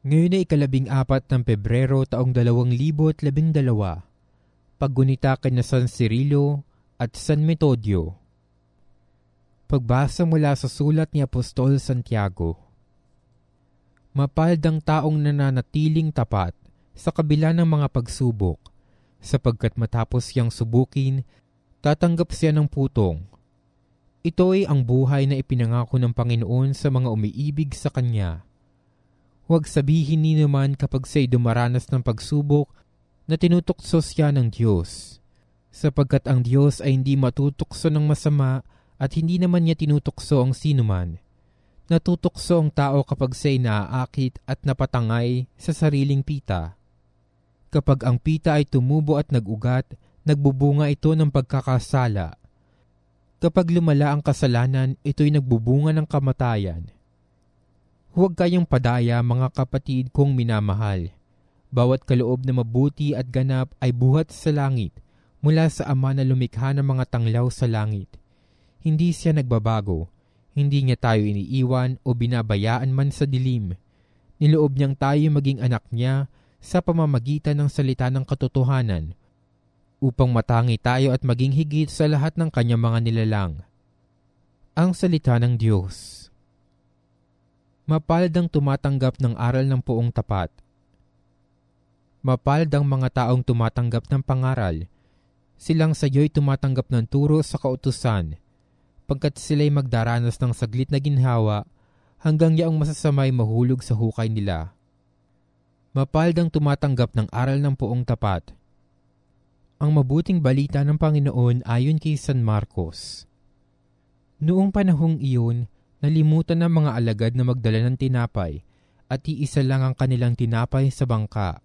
Ngayon ay 12 ng Pebrero taong 2012, paggunita kina San Cirilo at San Metodio. Pagbasa mula sa sulat ni Apostol Santiago. Mapalad ang taong nananatiling tapat sa kabila ng mga pagsubok, sapagkat matapos siyang subukin, tatanggap siya ng putong. Ito ay ang buhay na ipinangako ng Panginoon sa mga umiibig sa Kanya. Huwag sabihin ni naman kapag siya'y dumaranas ng pagsubok na tinutukso siya ng Diyos, sapagkat ang Diyos ay hindi matutukso ng masama at hindi naman niya tinutukso ang sinuman. Natutukso ang tao kapag siya'y naaakit at napatangay sa sariling pita. Kapag ang pita ay tumubo at nag-ugat, nagbubunga ito ng pagkakasala. Kapag lumala ang kasalanan, ito'y nagbubunga ng kamatayan. Huwag kayong padaya, mga kapatid kong minamahal. Bawat kaloob na mabuti at ganap ay buhat sa langit, mula sa Ama na lumikha ng mga tanglaw sa langit. Hindi siya nagbabago, hindi niya tayo iniiwan o binabayaan man sa dilim. Niloob niyang tayo maging anak niya sa pamamagitan ng salita ng katotohanan, upang matangi tayo at maging higit sa lahat ng kanyang mga nilalang. Ang salita ng Diyos. Mapalad ang tumatanggap ng aral ng poong tapat. Mapalad ang mga taong tumatanggap ng pangaral. Silang sa iyo'y tumatanggap ng turo sa kautusan, pagkat sila'y magdaranas ng saglit na ginhawa hanggang yaong masasamay mahulog sa hukay nila. Mapalad ang tumatanggap ng aral ng poong tapat. Ang mabuting balita ng Panginoon ayon kay San Marcos. Noong panahong iyon, nalimutan ng mga alagad na magdala ng tinapay at iisa lang ang kanilang tinapay sa bangka.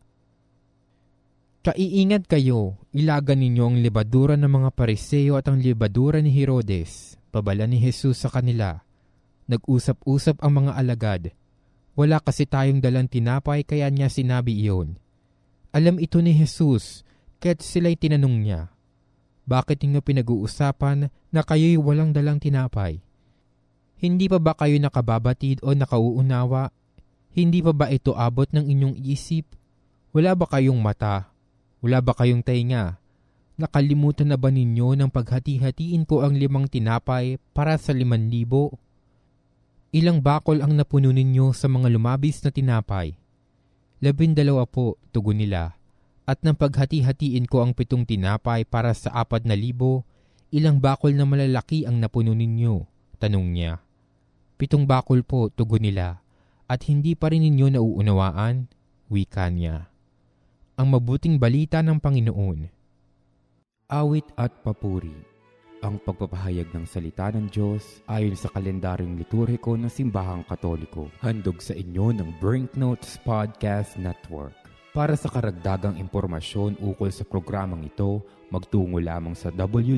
Kaiingat kayo, ilagan ninyo ang lebadura ng mga Pariseo at ang lebadura ni Herodes, pabala ni Jesus sa kanila. Nag-usap-usap ang mga alagad. Wala kasi tayong dalang tinapay kaya niya sinabi iyon. Alam ito ni Jesus, kaya't sila'y tinanong niya, bakit ninyo pinag-uusapan na kayo'y walang dalang tinapay? Hindi pa ba kayo nakababatid o nakauunawa? Hindi pa ba ito abot ng inyong isip? Wala ba kayong mata? Wala ba kayong tainga? Nakalimutan na ba ninyo ng paghati-hatiin ko ang 5 tinapay para sa 5,000? Ilang bakol ang napuno ninyo sa mga lumabis na tinapay? 12 po, tugon nila. At nang paghati-hatiin ko ang 7 tinapay para sa 4,000, ilang bakol na malalaki ang napuno ninyo? Tanong niya. 7 bakol po, tugon nila, at hindi pa rin ninyo nauunawaan, wika niya. Ang mabuting balita ng Panginoon. Awit at papuri. Ang pagpapahayag ng salita ng Diyos ayon sa kalendaryong liturhiko ng Simbahang Katoliko. Handog sa inyo ng Brinknotes Podcast Network. Para sa karagdagang impormasyon ukol sa programang ito, magtungo lamang sa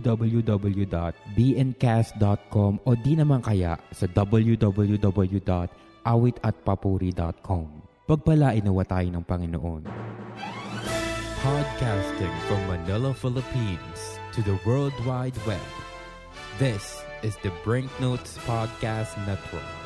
www.bncast.com o di naman kaya sa www.awitatpapuri.com. Pagpalain nawa tayo ng Panginoon. Podcasting from Manila, Philippines to the World Wide Web. This is the Brinknotes Podcast Network.